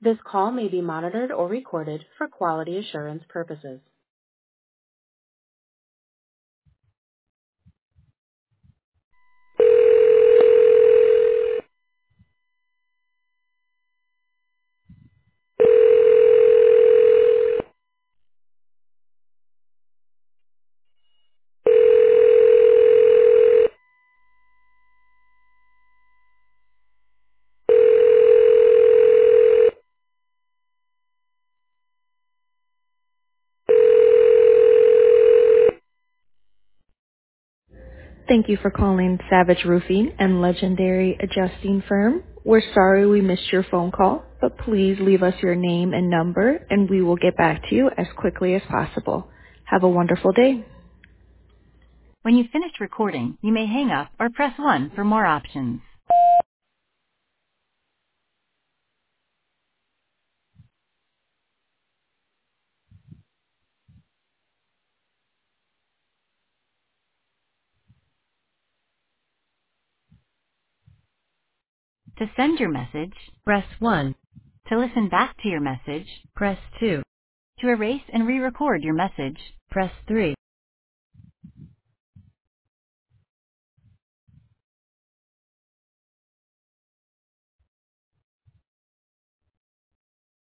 This call may be monitored or recorded for quality assurance purposes. Thank you for calling Savage Roofing and Legendary Adjusting Firm. We're sorry we missed your phone call, but please leave us your name and number, and we will get back to you as quickly as possible. Have a wonderful day. When you've finished recording, you may hang up or press 1 for more options. To send your message, press 1. To listen back to your message, press 2. To erase and re-record your message, press 3.